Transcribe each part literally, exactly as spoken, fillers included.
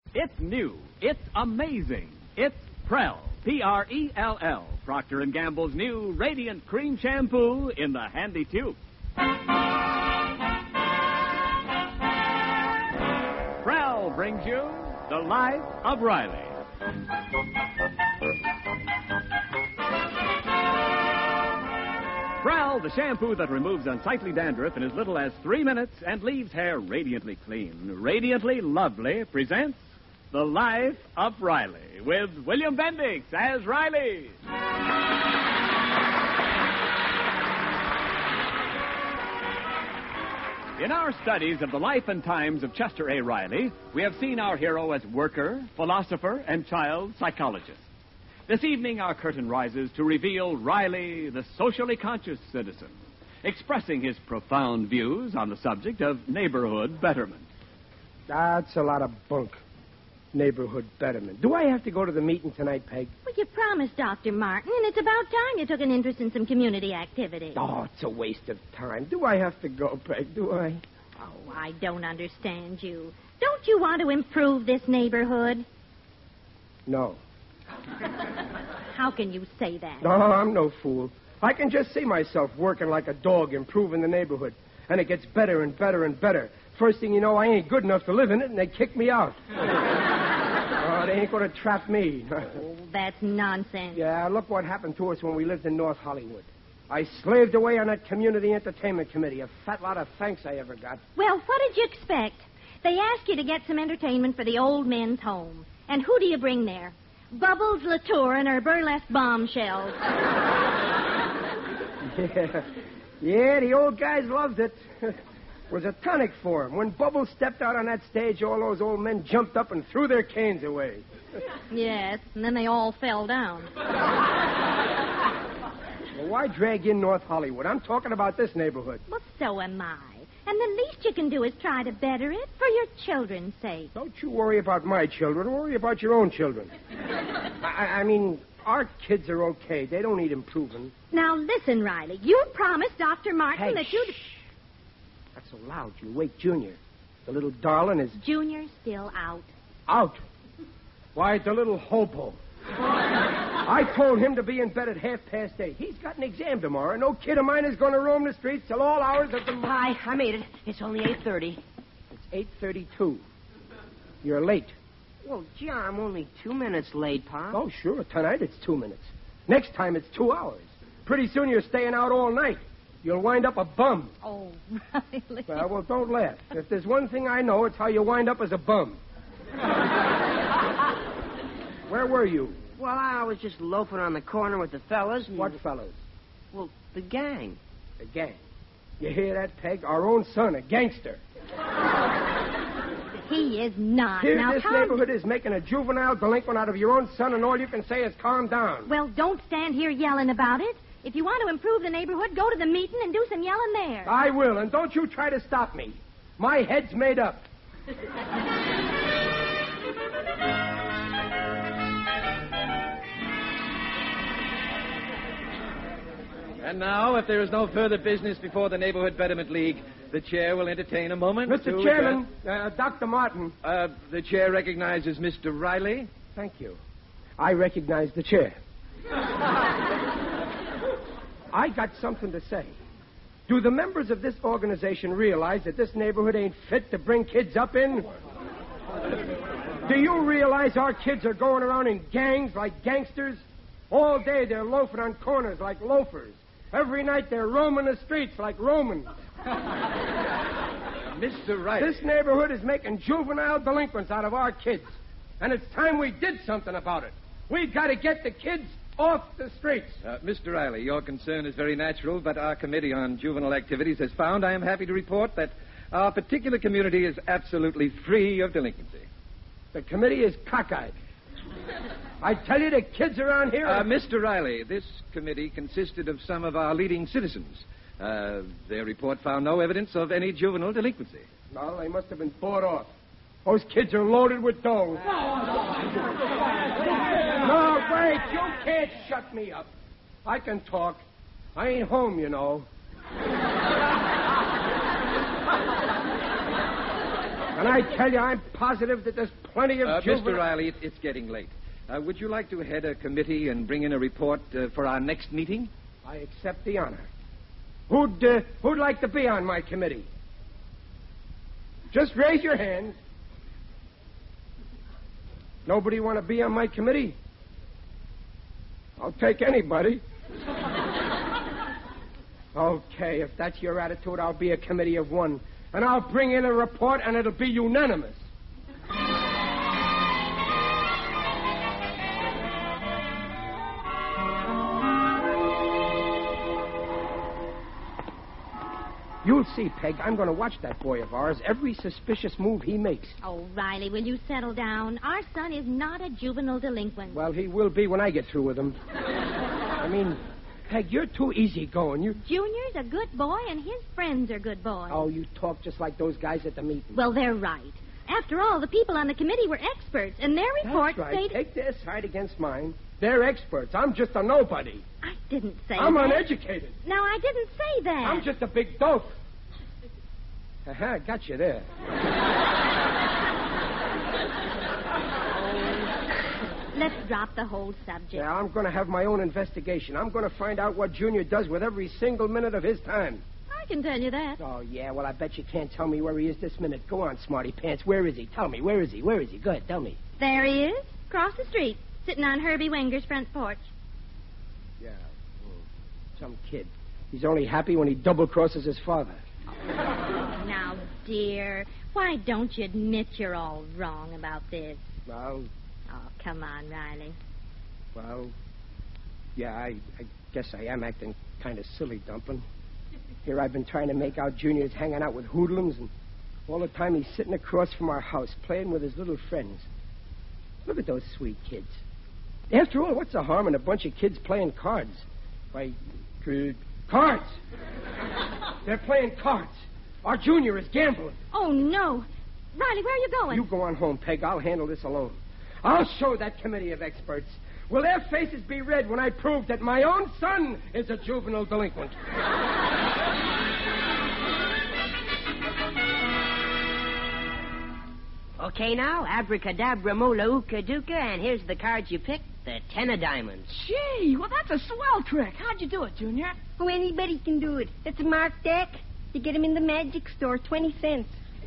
It's new. It's amazing. It's Prell. P R E L L. Procter and Gamble's new Radiant Cream Shampoo in the handy tube. Prell brings you The Life of Riley. Prell, the shampoo that removes unsightly dandruff in as little as three minutes and leaves hair radiantly clean, radiantly lovely, presents The Life of Riley with William Bendix as Riley. In our studies of the life and times of Chester A. Riley, we have seen our hero as worker, philosopher, and child psychologist. This evening, our curtain rises to reveal Riley, the socially conscious citizen, expressing his profound views on the subject of neighborhood betterment. That's a lot of bunk. Neighborhood betterment. Do I have to go to the meeting tonight, Peg? Well, you promised, Doctor Martin, and it's about time you took an interest in some community activity. Oh, it's a waste of time. Do I have to go, Peg? Do I? Oh, I don't understand you. Don't you want to improve this neighborhood? No. How can you say that? No, I'm no fool. I can just see myself working like a dog, improving the neighborhood. And it gets better and better and better. First thing you know, I ain't good enough to live in it, and they kick me out. Oh, they ain't going to trap me. Oh, that's nonsense. Yeah, look what happened to us when we lived in North Hollywood. I slaved away on that community entertainment committee. A fat lot of thanks I ever got. Well, what did you expect? They asked you to get some entertainment for the old men's home. And who do you bring there? Bubbles Latour and her burlesque bombshells. Yeah. Yeah, the old guys loved it. It was a tonic for them. When Bubbles stepped out on that stage, all those old men jumped up and threw their canes away. Yes, and then they all fell down. Well, why drag in North Hollywood? I'm talking about this neighborhood. Well, so am I. And the least you can do is try to better it for your children's sake. Don't you worry about my children. Worry about your own children. I, I mean, our kids are okay. They don't need improving. Now, listen, Riley. You promised Doctor Martin Hey, that you'd... shh. Not so loud. You'll wake Junior. The little darling is... Junior's still out. Out? Why, the little hobo. I told him to be in bed at half past eight. He's got an exam tomorrow. No kid of mine is going to roam the streets till all hours of the... Hi, I made it. It's only eight thirty. It's eight thirty-two. You're late. Well, gee, I'm only two minutes late, Pop. Oh, sure. Tonight it's two minutes. Next time it's two hours. Pretty soon you're staying out all night. You'll wind up a bum. Oh, Riley. Well, well, don't laugh. If there's one thing I know, it's how you wind up as a bum. Where were you? Well, I was just loafing on the corner with the fellas. And... What fellas? Well, the gang. The gang. You hear that, Peg? Our own son, a gangster. He is not. Here, now, this calm... neighborhood is making a juvenile delinquent out of your own son, and all you can say is calm down. Well, don't stand here yelling about it. If you want to improve the neighborhood, go to the meeting and do some yelling there. I will, and don't you try to stop me. My head's made up. And now, if there is no further business before the Neighborhood Betterment League, the chair will entertain a moment. Mister to Chairman, uh, Doctor Martin. Uh, the chair recognizes Mister Riley. Thank you. I recognize the chair. I got something to say. Do the members of this organization realize that this neighborhood ain't fit to bring kids up in? Do you realize our kids are going around in gangs like gangsters? All day they're loafing on corners like loafers. Every night they're roaming the streets like Romans. Mister Riley. This neighborhood is making juvenile delinquents out of our kids. And it's time we did something about it. We've got to get the kids off the streets. Uh, Mister Riley, your concern is very natural, but our Committee on Juvenile Activities has found, I am happy to report, that our particular community is absolutely free of delinquency. The committee is cockeyed. I tell you, the kids around here... Are... Uh, Mister Riley, this committee consisted of some of our leading citizens. Uh, their report found no evidence of any juvenile delinquency. Well, they must have been bought off. Those kids are loaded with dough. No, wait, you can't shut me up. I can talk. I ain't home, you know. And I tell you, I'm positive that there's plenty of Uh, juvenile... Mister Riley, it, it's getting late. Uh, would you like to head a committee and bring in a report uh, for our next meeting? I accept the honor. Who'd, uh, who'd like to be on my committee? Just raise your hands. Nobody want to be on my committee? I'll take anybody. Okay, if that's your attitude, I'll be a committee of one. And I'll bring in a report, and it'll be unanimous. You'll see, Peg. I'm going to watch that boy of ours. Every suspicious move he makes. Oh, Riley, will you settle down? Our son is not a juvenile delinquent. Well, he will be when I get through with him. I mean, Peg, you're too easygoing. You... Junior's a good boy, and his friends are good boys. Oh, you talk just like those guys at the meeting. Well, they're right. After all, the people on the committee were experts, and their report That's right. stated... Take their side against mine. They're experts. I'm just a nobody. I didn't say I'm that. uneducated. No, I didn't say that. I'm just a big dope. Uh-huh, got you there. Let's drop the whole subject. Yeah, I'm going to have my own investigation. I'm going to find out what Junior does with every single minute of his time. I can tell you that. Oh, yeah? Well, I bet you can't tell me where he is this minute. Go on, Smarty Pants. Where is he? Tell me. Where is he? Where is he? Go ahead, tell me. There he is, across the street, sitting on Herbie Wenger's front porch. Yeah, well, some kid. He's only happy when he double-crosses his father. Now, dear, why don't you admit you're all wrong about this? Well, Oh, come on, Riley. well, yeah, I, I guess I am acting kind of silly, Dumpling. Here I've been trying to make out Junior's hanging out with hoodlums, and all the time he's sitting across from our house playing with his little friends. Look at those sweet kids. After all, what's the harm in a bunch of kids playing cards? Why, uh, cards! They're playing cards. Our Junior is gambling. Oh, no. Riley, where are you going? You go on home, Peg. I'll handle this alone. I'll show that committee of experts. Will their faces be red when I prove that my own son is a juvenile delinquent? Okay, now, abracadabra, mola, ooka dooka, and here's the cards you picked, the ten of diamonds. Gee, well, that's a swell trick. How'd you do it, Junior? Oh, anybody can do it. It's a marked deck. You get 'em in the magic store, twenty cents.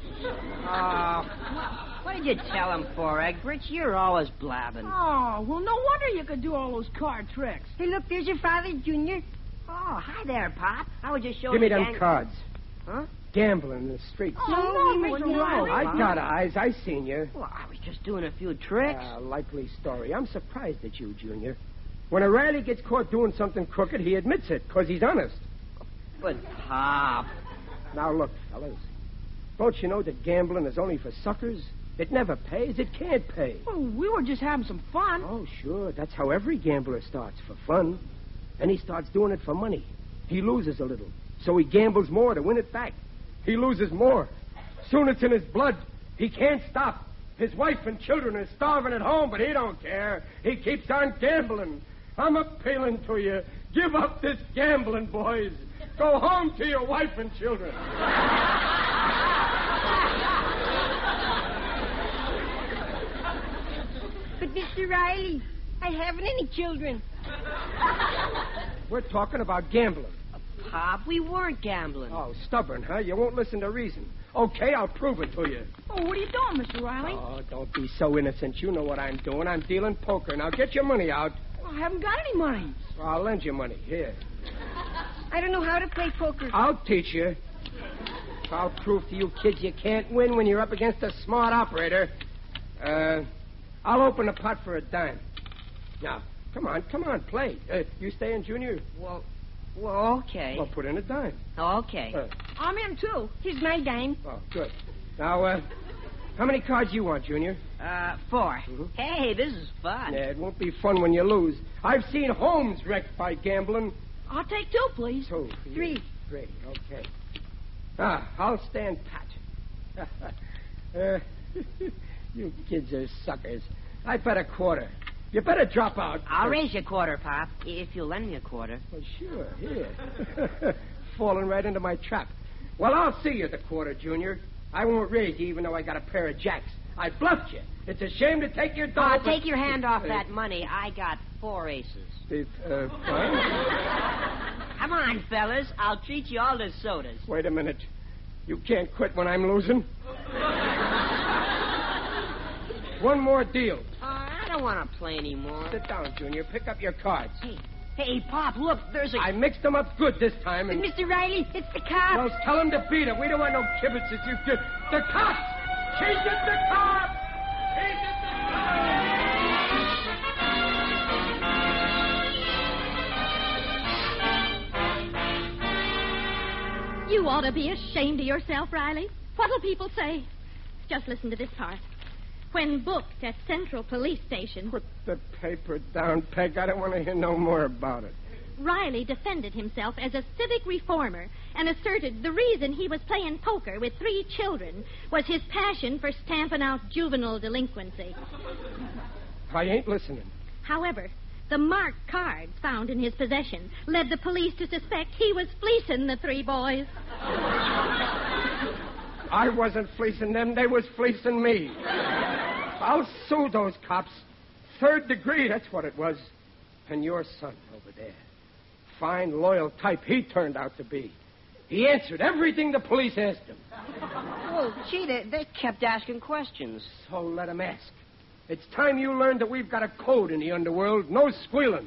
Oh, what did you tell him for, Egbert? You're always blabbing. Oh, well, no wonder you could do all those card tricks. Hey, look, there's your father, Junior. Oh, hi there, Pop. I was just showing Give me the them gang- cards. Huh? Gambling in the streets. Oh, no, no, Mister no. Riley. I got eyes. I seen you. Well, I was just doing a few tricks. Ah, likely story. I'm surprised at you, Junior. When a Riley gets caught doing something crooked, he admits it, because he's honest. But, Pop... Now, look, fellas. Don't you know that gambling is only for suckers? It never pays. It can't pay. Oh, we were just having some fun. Oh, sure. That's how every gambler starts, for fun. Then he starts doing it for money. He loses a little, so he gambles more to win it back. He loses more. Soon it's in his blood. He can't stop. His wife and children are starving at home, but he don't care. He keeps on gambling. I'm appealing to you. Give up this gambling, boys. Go home to your wife and children. But, Mister Riley, I haven't any children. We're talking about gambling. Pop, we weren't gambling. Oh, stubborn, huh? You won't listen to reason. Okay, I'll prove it to you. Oh, what are you doing, Mister Riley? Oh, don't be so innocent. You know what I'm doing. I'm dealing poker. Now get your money out. Well, I haven't got any money. I'll lend you money. Here. I don't know how to play poker. I'll teach you. I'll prove to you kids you can't win when you're up against a smart operator. Uh, I'll open the pot for a dime. Now, come on, come on, play. Uh, you stay in, Junior? Well, well, okay. Well, put in a dime. Okay. Uh, I'm in, too. Here's my dime. oh, good. Now, uh, how many cards you want, Junior? Uh, four. Mhm. Hey, this is fun. Yeah, it won't be fun when you lose. I've seen homes wrecked by gambling. I'll take two, please. Two. Three. Three, okay. Ah, I'll stand pat. uh, you kids are suckers. I bet a quarter. You better drop out. I'll raise you a quarter, Pop, if you'll lend me a quarter. Well, sure, here. Falling right into my trap. Well, I'll see you the quarter, Junior. I won't raise you even though I got a pair of jacks. I bluffed you. It's a shame to take your dog. Oh, take your hand off that money. I got four aces. It, uh, what? Come on, fellas. I'll treat you all to sodas. Wait a minute. You can't quit when I'm losing. One more deal. Uh, I don't want to play anymore. Sit down, Junior. Pick up your cards. Hey, hey, Pop, look, there's a... I mixed them up good this time, and... Mister Riley, it's the cops. Well, tell them to beat it. We don't want no kibitzes. You get the cops. Chase it, the cops. Chase it, the cops. You ought to be ashamed of yourself, Riley. What'll people say? Just listen to this part. When booked at Central Police Station... Put the paper down, Peg. I don't want to hear no more about it. Riley defended himself as a civic reformer and asserted the reason he was playing poker with three children was his passion for stamping out juvenile delinquency. I ain't listening. However, the marked cards found in his possession led the police to suspect he was fleecing the three boys. I wasn't fleecing them. They was fleecing me. I'll sue those cops. Third degree, that's what it was. And your son over there. Fine, loyal type he turned out to be. He answered everything the police asked him. Well, gee, they, they kept asking questions. So let him ask. It's time you learned that we've got a code in the underworld. No squealing.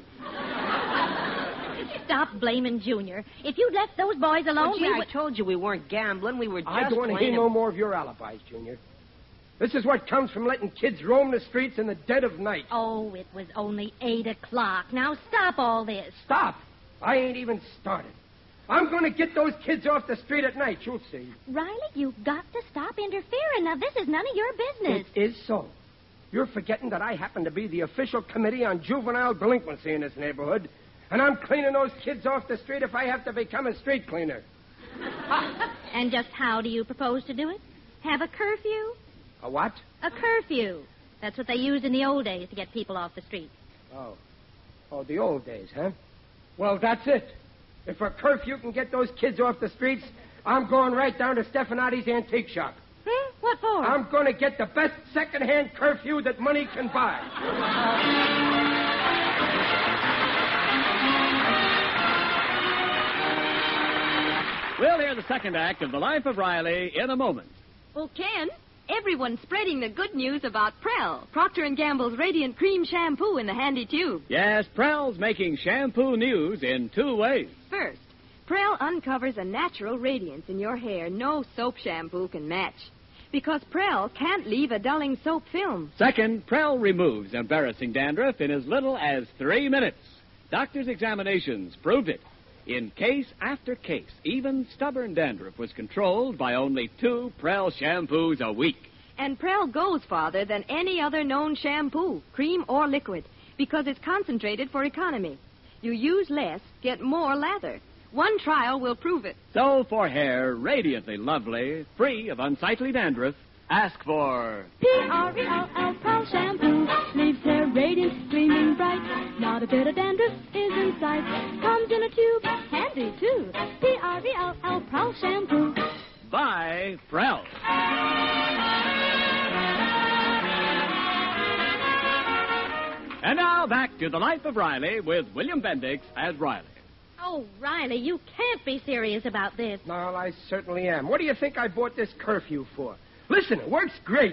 Stop blaming Junior. If you'd left those boys alone, Well, gee, we I would... told you we weren't gambling. We were just I don't want to playing hear a- no more of your alibis, Junior. This is what comes from letting kids roam the streets in the dead of night. Oh, it was only eight o'clock. Now stop all this. Stop. I ain't even started. I'm going to get those kids off the street at night. You'll see. Riley, you've got to stop interfering. Now, this is none of your business. It is so. You're forgetting that I happen to be the official committee on juvenile delinquency in this neighborhood, and I'm cleaning those kids off the street if I have to become a street cleaner. And just how do you propose to do it? Have a curfew? A what? A curfew. That's what they used in the old days to get people off the street. Oh. Oh, the old days, huh? Well, that's it. If a curfew can get those kids off the streets, I'm going right down to Stefanati's antique shop. Hmm? What for? I'm going to get the best second-hand curfew that money can buy. We'll hear the second act of The Life of Riley in a moment. Well, Ken, everyone's spreading the good news about Prell, Procter and Gamble's Radiant Cream Shampoo in the handy tube. Yes, Prell's making shampoo news in two ways. First, Prell uncovers a natural radiance in your hair no soap shampoo can match. Because Prell can't leave a dulling soap film. Second, Prell removes embarrassing dandruff in as little as three minutes. Doctors' examinations proved it. In case after case, even stubborn dandruff was controlled by only two Prell shampoos a week. And Prell goes farther than any other known shampoo, cream or liquid, because it's concentrated for economy. You use less, get more lather. One trial will prove it. So for hair radiantly lovely, free of unsightly dandruff, ask for... P R E L L Prell Shampoo. Leaves hair radiant, gleaming bright. Not a bit of dandruff is in sight. Comes in a tube, handy too. P R E L L Prell Shampoo. By Prell. And now back to The Life of Riley with William Bendix as Riley. Oh, Riley, you can't be serious about this. No, I certainly am. What do you think I bought this curfew for? Listen, it works great.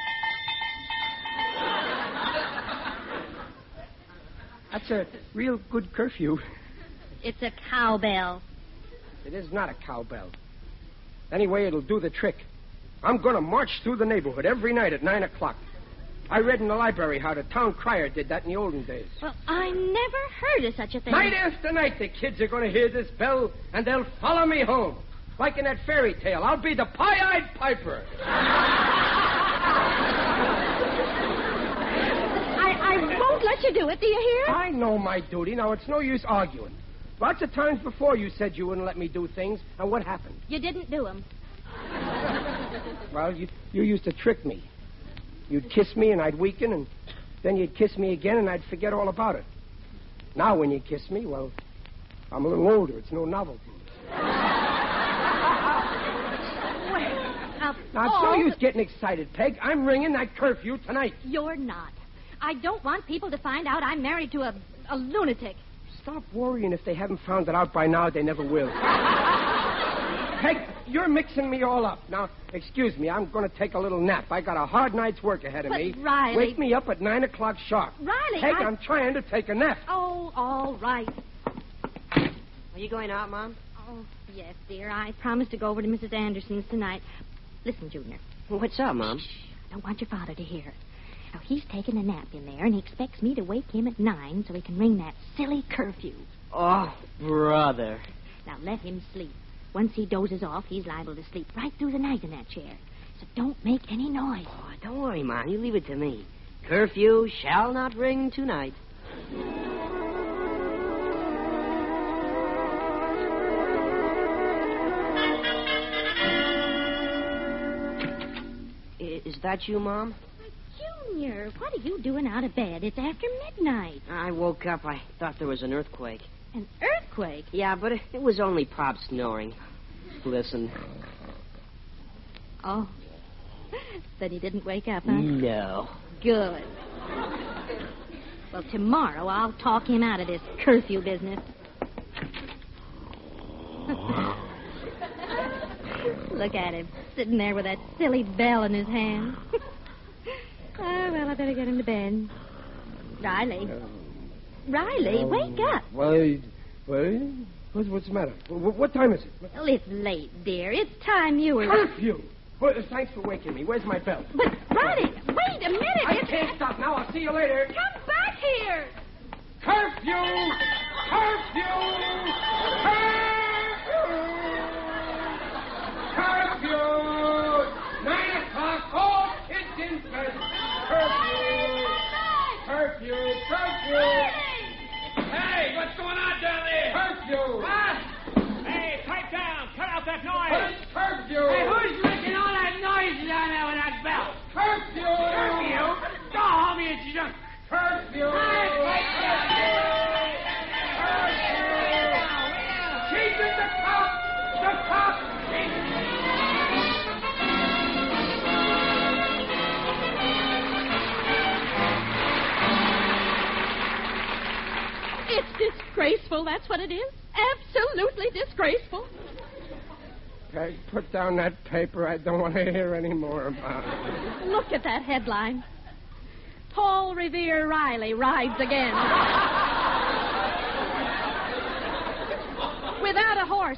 That's a real good curfew. It's a cowbell. It is not a cowbell. Anyway, it'll do the trick. I'm going to march through the neighborhood every night at nine o'clock. I read in the library how the town crier did that in the olden days. Well, I never heard of such a thing. Night after night, the kids are going to hear this bell, and they'll follow me home. Like in that fairy tale, I'll be the pie-eyed piper. I, I won't let you do it, do you hear? I know my duty. Now, it's no use arguing. Lots of times before you said you wouldn't let me do things, and what happened? You didn't do them. Well, you, you used to trick me. You'd kiss me, and I'd weaken, and then you'd kiss me again, and I'd forget all about it. Now, when you kiss me, well, I'm a little older. It's no novelty. Well, now, Now, it's all no use the- getting excited, Peg. I'm ringing that curfew tonight. You're not. I don't want people to find out I'm married to a, a lunatic. Stop worrying. If they haven't found it out by now, they never will. Peg, you're mixing me all up. Now, excuse me, I'm going to take a little nap. I got a hard night's work ahead of But, me. Riley- Wake me up at nine o'clock sharp. Riley, Peg, I- I'm trying to take a nap. Oh, all right. Are you going out, Mom? Oh, yes, dear. I promised to go over to Missus Anderson's tonight. Listen, Junior. What's up, Mom? Shh. I don't want your father to hear. Now, he's taking a nap in there, and he expects me to wake him at nine so he can ring that silly curfew. Oh, brother. Now, let him sleep. Once he dozes off, he's liable to sleep right through the night in that chair. So don't make any noise. Oh, don't worry, Mom. You leave it to me. Curfew shall not ring tonight. I- Is that you, Mom? Junior, what are you doing out of bed? It's after midnight. I woke up. I thought there was an earthquake. An earthquake? Yeah, but it, it was only Pop snoring. Listen. Oh. Then he didn't wake up, huh? No. Good. Well, tomorrow I'll talk him out of this curfew business. Look at him, sitting there with that silly bell in his hand. Oh, well, I better get him to bed. Riley. Riley, wake up. Well, well, what's, what's the matter? What, what time is it? Well, it's late, dear. It's time you were... Curfew! Well, thanks for waking me. Where's my bell? But, Riley, wait a minute. I It's- can't stop now. I'll see you later. Come back here. Curfew! Curfew! Curfew! Curfew! Nine o'clock. All kids in bed. Curfew! Curfew! Curfew! Hey, what's going on down there? Curfew! What? Hey, pipe down. Cut out that What noise. is curfew? Hey, who's making all that noise down there with that bell? Curfew! Curfew? Go home, you junk. Curfew! Jesus, the cop! The cop! It's disgraceful, that's what it is. Absolutely disgraceful. Peg, put down that paper. I don't want to hear any more about it. Look at that headline. Paul Revere Riley rides again. Without a horse.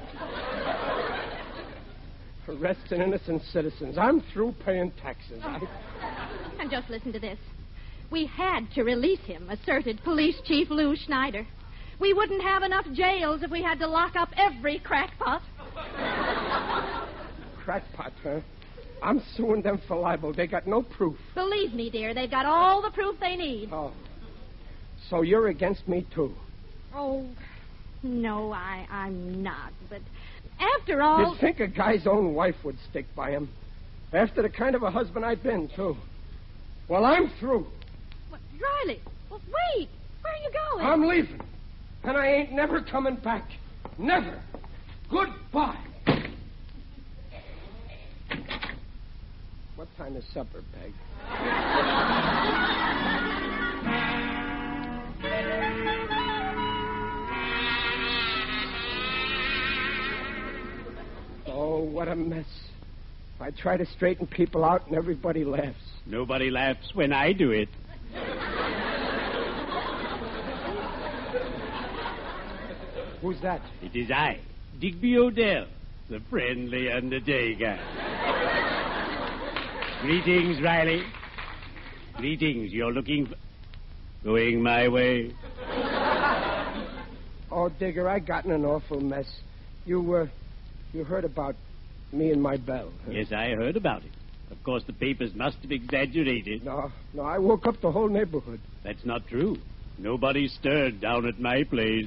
Arresting innocent citizens. I'm through paying taxes. I... And just listen to this. We had to release him, asserted Police Chief Lou Schneider. We wouldn't have enough jails if we had to lock up every crackpot. Crackpot, huh? I'm suing them for libel. They got no proof. Believe me, dear, they've got all the proof they need. Oh. So you're against me, too? Oh, no, I, I'm not. But after all... You'd think a guy's own wife would stick by him. After the kind of a husband I've been, too. Well, I'm through. What, Riley, well, wait. Where are you going? I'm leaving. And I ain't never coming back. Never. Goodbye. What time is supper, Peg? Oh, what a mess. I try to straighten people out and everybody laughs. Nobody laughs when I do it. Who's that? It is I, Digby Odell, the friendly undertaker. Greetings, Riley. Greetings. You're looking for... Going my way? Oh, Digger, I got in an awful mess. You, uh, you heard about me and my bell. Huh? Yes, I heard about it. Of course, the papers must have exaggerated. No, no, I woke up the whole neighborhood. That's not true. Nobody stirred down at my place.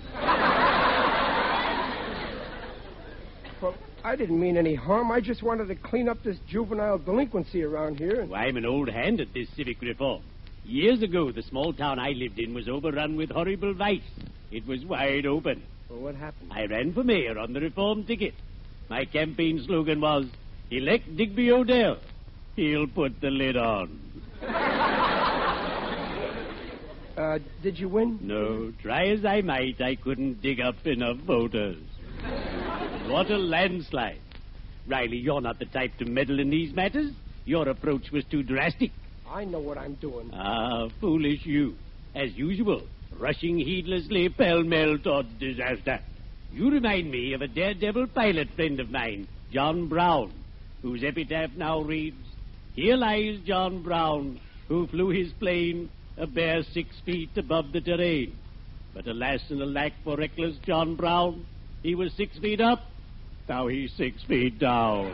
Well, I didn't mean any harm. I just wanted to clean up this juvenile delinquency around here. Well, I'm an old hand at this civic reform. Years ago, the small town I lived in was overrun with horrible vice. It was wide open. Well, what happened? I ran for mayor on the reform ticket. My campaign slogan was, Elect Digby Odell. He'll put the lid on. Uh, did you win? No, try as I might, I couldn't dig up enough voters. What a landslide. Riley, you're not the type to meddle in these matters. Your approach was too drastic. I know what I'm doing. Ah, foolish you. As usual, rushing heedlessly pell-mell toward disaster. You remind me of a daredevil pilot friend of mine, John Brown, whose epitaph now reads, "Here lies John Brown, who flew his plane a bare six feet above the terrain. But alas and alack for reckless John Brown, he was six feet up, now he's six feet down."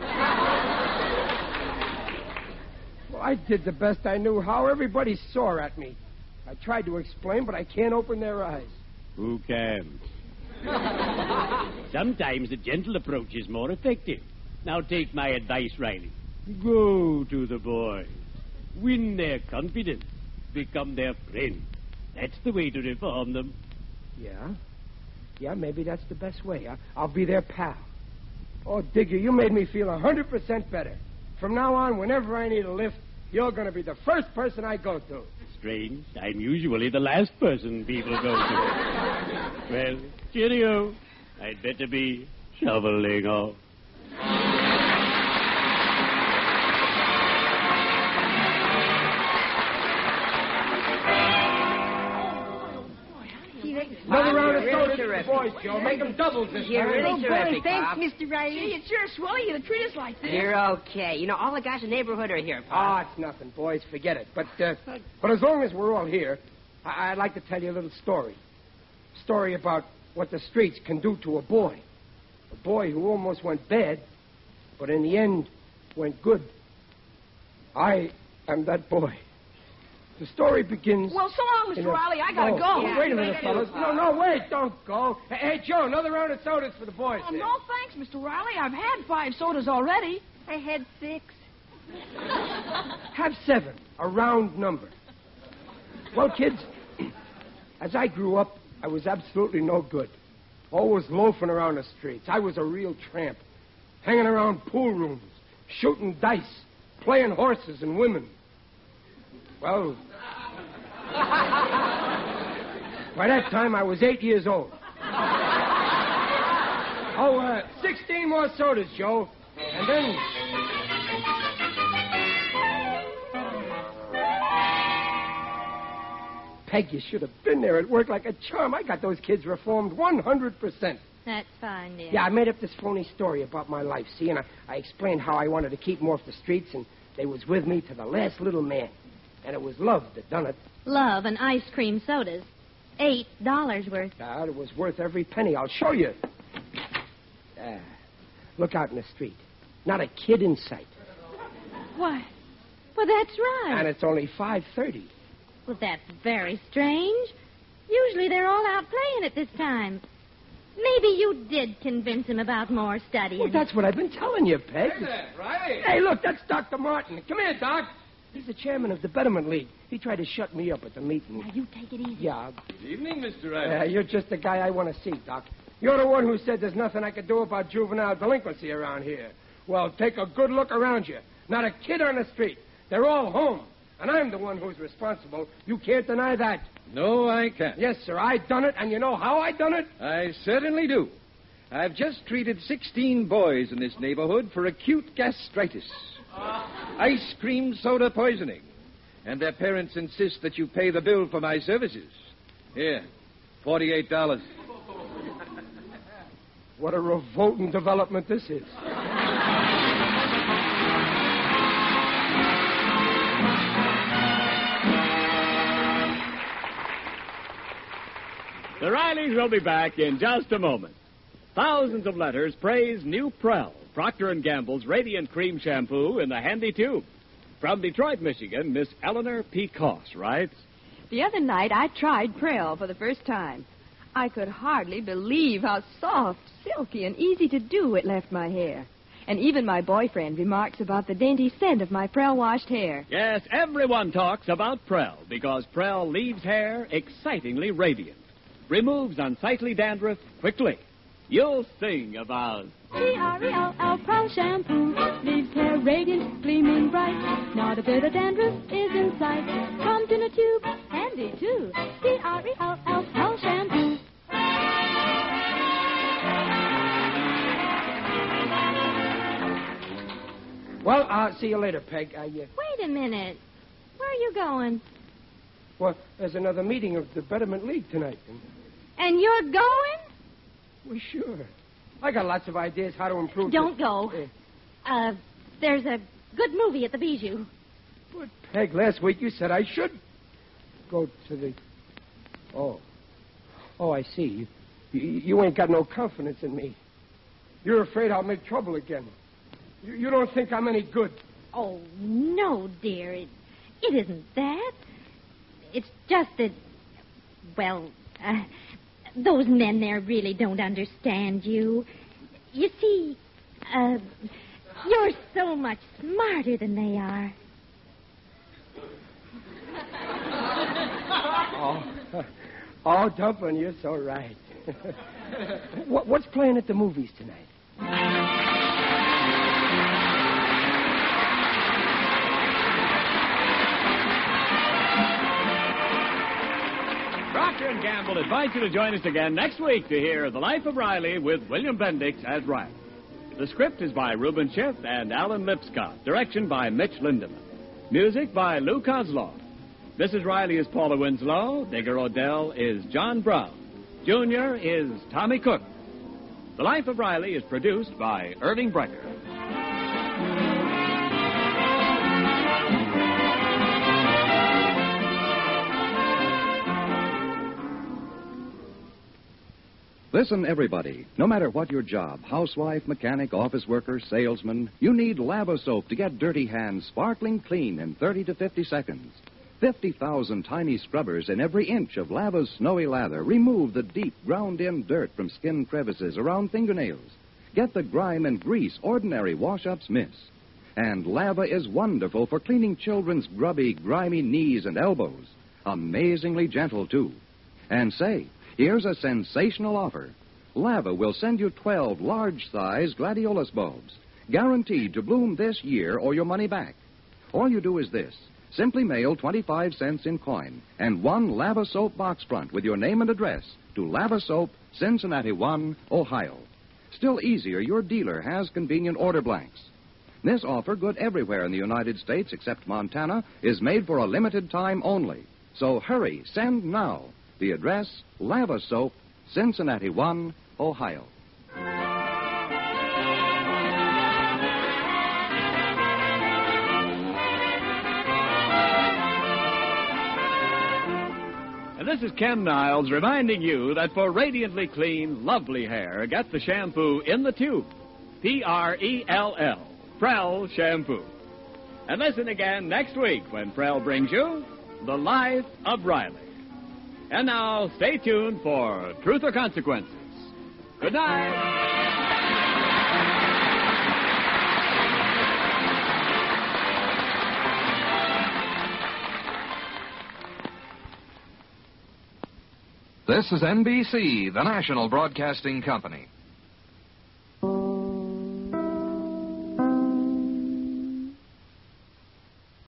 Well, I did the best I knew how. Everybody sore at me. I tried to explain, but I can't open their eyes. Who can? Sometimes a gentle approach is more effective. Now take my advice, Riley. Go to the boys. Win their confidence. Become their friend. That's the way to reform them. Yeah? Yeah, maybe that's the best way. I, I'll be their pal. Oh, Digger, you made me feel a hundred percent better. From now on, whenever I need a lift, you're going to be the first person I go to. Strange. I'm usually the last person people go to. Well, cheerio. I'd better be shoveling off. Another round of You're sodas really for the boys, Joe. Make them doubles this You're time. really Oh, boy, terrific, thanks, Pop. Mister Riley. Gee, it's sure swell you to treat us like this. You're okay. You know, all the guys in the neighborhood are here, Oh, Pop. it's nothing, boys. Forget it. But, uh, but as long as we're all here, I- I'd like to tell you a little story. Story about what the streets can do to a boy. A boy who almost went bad, but in the end went good. I am that boy. The story begins... Well, so long, Mister in a- Riley. I gotta Oh, go. oh, wait a minute, fellas. No, no, wait. Don't go. Hey, hey, Joe, another round of sodas for the boys. Oh, here. no, thanks, Mister Riley. I've had five sodas already. I had six. Have seven, a round number. Well, kids, as I grew up, I was absolutely no good. Always loafing around the streets. I was a real tramp. Hanging around pool rooms, shooting dice, playing horses and women. Well, by that time, I was eight years old. Oh, uh, sixteen more sodas, Joe. And then... Peg, you should have been there. It worked like a charm. I got those kids reformed one hundred percent. That's fine, dear. Yeah, I made up this phony story about my life, see, and I, I explained how I wanted to keep them off the streets, and they was with me to the last little man. And it was love that done it. Love and ice cream sodas. Eight dollars worth. Ah, it was worth every penny. I'll show you. Ah, look out in the street. Not a kid in sight. Why? Well, that's right. And it's only five thirty. Well, that's very strange. Usually they're all out playing at this time. Maybe you did convince him about more studying. Well, that's what I've been telling you, Peg. Hey there, Riley. Hey, look, that's Doctor Martin. Come here, Doc. He's the chairman of the Betterment League. He tried to shut me up at the meeting. Now, you take it easy. Yeah. Good evening, Mister Yeah, Riley. you're just the guy I want to see, Doc. You're the one who said there's nothing I could do about juvenile delinquency around here. Well, take a good look around you. Not a kid on the street. They're all home. And I'm the one who's responsible. You can't deny that. No, I can't. Yes, sir, I done it, and you know how I done it? I certainly do. I've just treated sixteen boys in this neighborhood for acute gastritis, ice cream soda poisoning, and their parents insist that you pay the bill for my services. Here, forty-eight dollars. What a revolting development this is. The Rileys will be back in just a moment. Thousands of letters praise new Prel, Procter and Gamble's Radiant Cream Shampoo in the handy tube. From Detroit, Michigan, Miss Eleanor P. Koss writes, The other night I tried Prel for the first time. I could hardly believe how soft, silky, and easy to do it left my hair. And even my boyfriend remarks about the dainty scent of my Prel washed hair. Yes, everyone talks about Prel because Prel leaves hair excitingly radiant, removes unsightly dandruff quickly, you'll sing about P R E L L Pearl Shampoo leaves hair radiant, gleaming bright. Not a bit of dandruff is in sight. Comes in a tube, handy too. P R E L L Pearl Shampoo. Well, I'll see you later, Peg. I, uh, Wait a minute. Where are you going? well, there's another meeting of the Betterment League tonight. And, And you're going? well, sure. I got lots of ideas how to improve. Don't the, go. Uh, Uh, there's a good movie at the Bijou. but, Peg, last week you said I should go to the... Oh. Oh, I see. You, you ain't got no confidence in me. You're afraid I'll make trouble again. You, you don't think I'm any good. Oh, no, dear. It, it isn't that. It's just that, well, uh, those men there really don't understand you. You see, uh, you're so much smarter than they are. Oh, oh, Dumplin', you're so right. what, what's playing at the movies tonight? Procter and Gamble invite you to join us again next week to hear The Life of Riley with William Bendix as Riley. The script is by Reuben Schiff and Alan Lipscott. Direction by Mitch Lindemann. Music by Lou Kozloff. Missus Riley is Paula Winslow. Digger Odell is John Brown. Junior is Tommy Cook. The Life of Riley is produced by Irving Brecker. Listen, everybody. No matter what your job, housewife, mechanic, office worker, salesman, you need Lava Soap to get dirty hands sparkling clean in thirty to fifty seconds. fifty thousand tiny scrubbers in every inch of Lava's snowy lather remove the deep, ground-in dirt from skin crevices around fingernails. Get the grime and grease ordinary wash-ups miss. And Lava is wonderful for cleaning children's grubby, grimy knees and elbows. Amazingly gentle, too. And say, here's a sensational offer. Lava will send you twelve large-size gladiolus bulbs, guaranteed to bloom this year or your money back. All you do is this. Simply mail twenty-five cents in coin and one Lava Soap box front with your name and address to Lava Soap, Cincinnati one, Ohio. Still easier, your dealer has convenient order blanks. This offer, good everywhere in the United States except Montana, is made for a limited time only. So hurry, send now. The address, Lava Soap, Cincinnati one, Ohio. And this is Ken Niles reminding you that for radiantly clean, lovely hair, get the shampoo in the tube. P R E L L, Prell Shampoo. And listen again next week when Prell brings you The Life of Riley. And now, stay tuned for Truth or Consequences. Good night. This is N B C, the national broadcasting company.